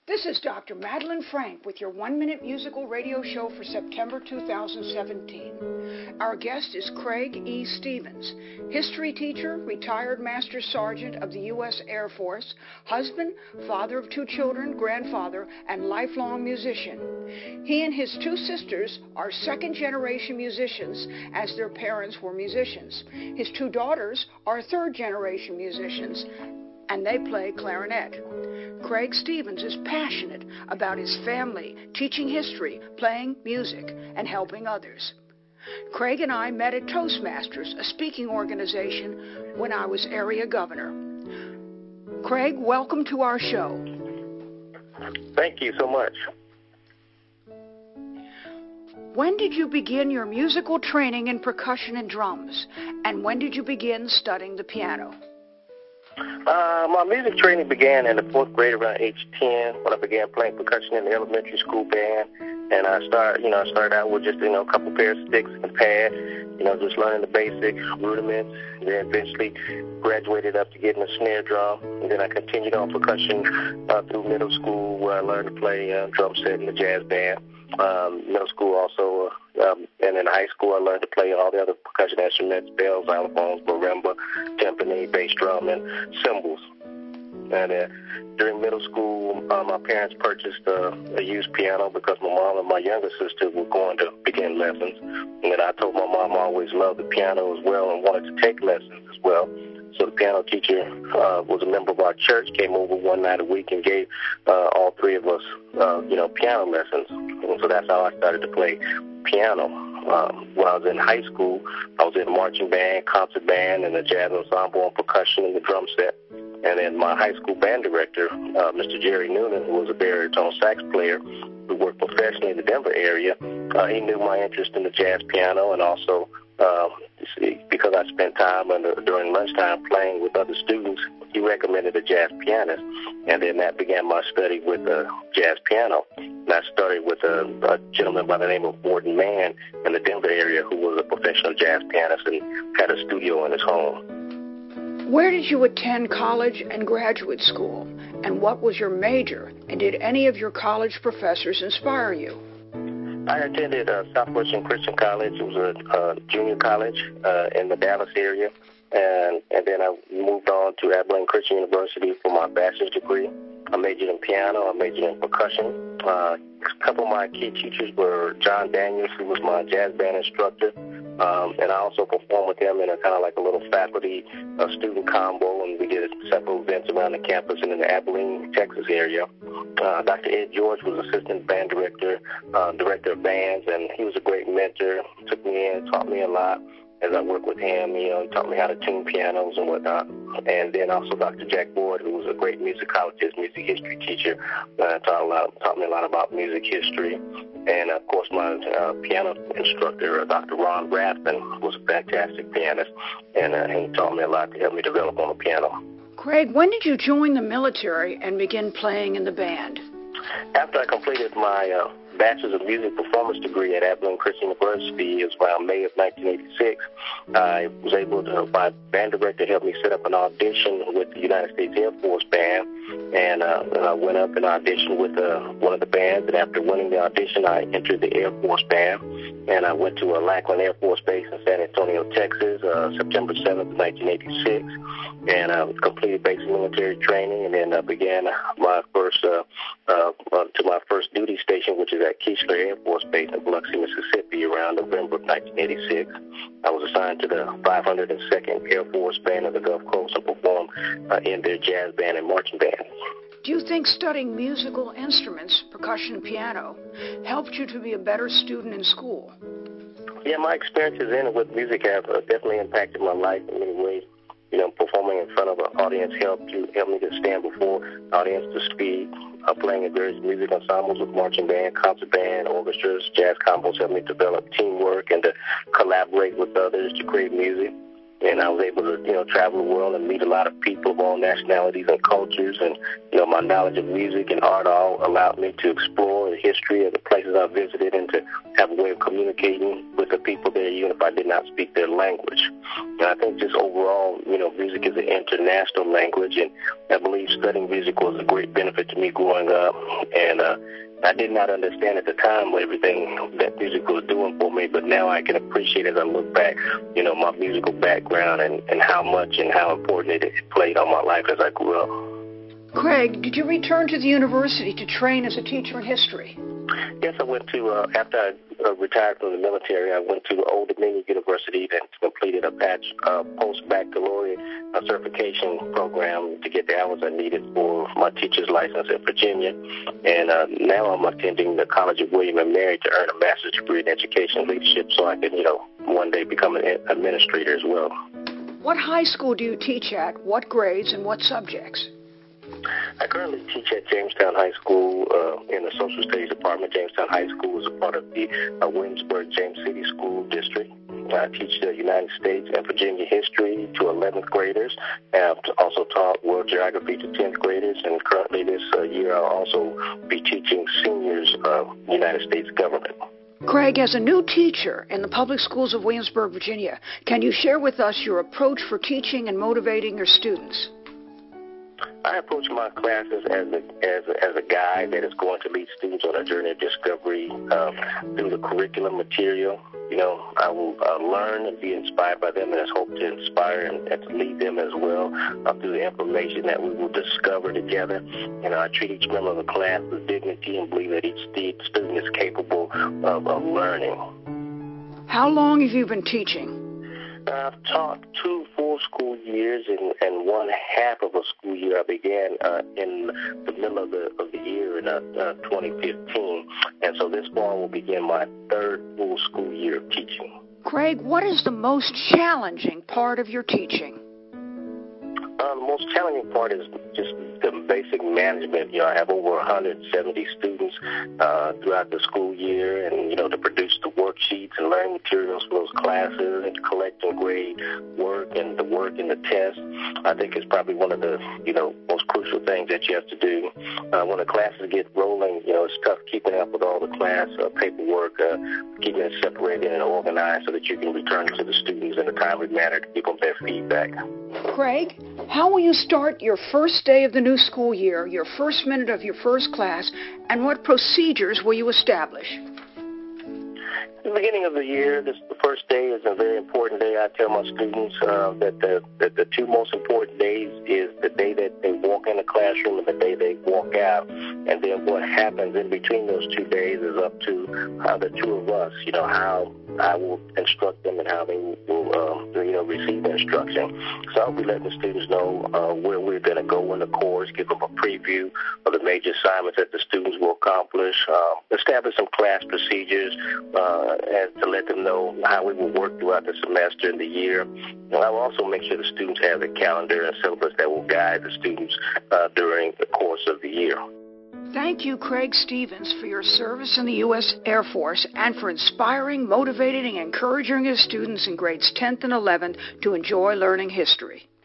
This is Dr. Madeline Frank with your 1-Minute Musical Radio Show for September 2017. Our guest is Craig E. Stevens, history teacher, retired Master Sergeant of the U.S. Air Force, husband, father of 2 children, grandfather, and lifelong musician. He and his 2 sisters are second-generation musicians, as their parents were musicians. His 2 daughters are third-generation musicians, and they play clarinet. Craig Stevens is passionate about his family, teaching history, playing music, and helping others. Craig and I met at Toastmasters, a speaking organization, when I was area governor. Craig, welcome to our show. Thank you so much. When did you begin your musical training in percussion and drums? And when did you begin studying the piano? My music training began in the 4th grade around age 10 when I began playing percussion in the elementary school band. And I started out with just, a couple pairs of sticks and a pad, just learning the basic rudiments. And then eventually graduated up to getting a snare drum. And then I continued on percussion through middle school, where I learned to play drum set in the jazz band. Middle school also, and in high school I learned to play all the other percussion instruments, bells, xylophones, marimba, timpani, bass drum, and cymbals. And during middle school, my parents purchased a used piano because my mom and my younger sister were going to begin lessons. And I told my mom I always loved the piano as well and wanted to take lessons as well. So the piano teacher was a member of our church, came over one night a week and gave all 3 of us, piano lessons. And so that's how I started to play piano. When I was in high school, I was in a marching band, concert band, and a jazz ensemble on percussion and the drum set. And then my high school band director, Mr. Jerry Noonan, who was a baritone sax player who worked professionally in the Denver area, he knew my interest in the jazz piano, and also because I spent time during lunchtime playing with other students, he recommended a jazz pianist. And then that began my study with jazz piano. And I started with a gentleman by the name of Gordon Mann in the Denver area who was a professional jazz pianist and had a studio in his home. Where did you attend college and graduate school? And what was your major? And did any of your college professors inspire you? I attended Southwestern Christian College. It was a junior college in the Dallas area. And then I moved on to Abilene Christian University for my bachelor's degree. I majored in piano. I majored in percussion. A couple of my key teachers were John Daniels, who was my jazz band instructor. And I also performed with him in a kind of like a little faculty student combo, and we did several events around the campus and in the Abilene, Texas area. Dr. Ed George was assistant band director, director of bands, and he was a great mentor. Took me in, taught me a lot. As I worked with him, he taught me how to tune pianos and whatnot. And then also Dr. Jack Boyd, who was a great musicologist, music history teacher, taught me a lot about music history. And, of course, my piano instructor, Dr. Ron Rathman, was a fantastic pianist, and he taught me a lot to help me develop on the piano. Craig, when did you join the military and begin playing in the band? After I completed my Bachelor's of Music Performance degree at Abilene Christian University, it was around May of 1986. I was able to, my band director helped me set up an audition with the United States Air Force Band, and I went up and auditioned with one of the bands, and after winning the audition, I entered the Air Force Band, and I went to Lackland Air Force Base in San Antonio, Texas, September 7th, 1986, and I completed basic military training, and then began my first to my first duty station, which is at Keesler Air Force Base in Biloxi, Mississippi, around November of 1986. I was assigned to the 502nd Air Force Band of the Gulf Coast and performed in their jazz band and marching band. Do you think studying musical instruments, percussion and piano, helped you to be a better student in school? Yeah, my experiences in it with music have definitely impacted my life in many ways. Performing in front of an audience helped me to stand before an audience to speak. Playing in various music ensembles with marching band, concert band, orchestras, jazz combos helped me develop teamwork and to collaborate with others to create music. And I was able to, travel the world and meet a lot of people of all nationalities and cultures. And, my knowledge of music and art all allowed me to explore history of the places I visited and to have a way of communicating with the people there, even if I did not speak their language. And I think just overall, music is an international language, and I believe studying music was a great benefit to me growing up. And I did not understand at the time everything that music was doing for me, but now I can appreciate as I look back, my musical background and how much and how important it played on my life as I grew up. Craig, did you return to the university to train as a teacher in history? Yes, I went to, after I retired from the military, I went to Old Dominion University and completed a post-baccalaureate certification program to get the hours I needed for my teacher's license in Virginia. And now I'm attending the College of William & Mary to earn a master's degree in education leadership so I can, one day become an administrator as well. What high school do you teach at, what grades, and what subjects? I currently teach at Jamestown High School in the Social Studies Department. Jamestown High School is a part of the Williamsburg-James City School District. I teach the United States and Virginia history to 11th graders. I've also taught world geography to 10th graders, and currently this year I'll also be teaching seniors United States government. Craig, as a new teacher in the public schools of Williamsburg, Virginia, can you share with us your approach for teaching and motivating your students? I approach my classes as a guide that is going to lead students on a journey of discovery through the curriculum material. I will learn and be inspired by them, and I hope to inspire and to lead them as well through the information that we will discover together. I treat each member of the class with dignity and believe that each student is capable of learning. How long have you been teaching? I've taught 2 full school years and 1/2 of a school year. I began in the middle of the year in 2015, and so this fall will begin my 3rd full school year of teaching. Craig, what is the most challenging part of your teaching? The most challenging part is just the basic management. I have over 170 students throughout the school year, and to produce the worksheets and learning materials for those classes and collect and grade work and the work and the test, I think is probably one of the most crucial things that you have to do. When the classes get rolling, it's tough keeping up with all the class paperwork, keeping it separated and organized so that you can return to the students in a timely manner to give them their feedback. Craig, how will you start your first day of the new school year, your first minute of your first class, and what procedures will you establish? At the beginning of the year, the first day is a very important day. I tell my students that the 2 most important days is the day that they walk in the classroom and the day they walk out. And then what happens in between those 2 days is up to the 2 of us, how I will instruct them and how they will receive the instruction. So I'll be letting the students know where we're going to go in the course, give them a preview of the major assignments that the students will accomplish, establish some class procedures, and to let them know how we will work throughout the semester and the year. And I will also make sure the students have a calendar and syllabus that will guide the students during the course of the year. Thank you, Craig Stevens, for your service in the U.S. Air Force and for inspiring, motivating, and encouraging his students in grades 10th and 11th to enjoy learning history.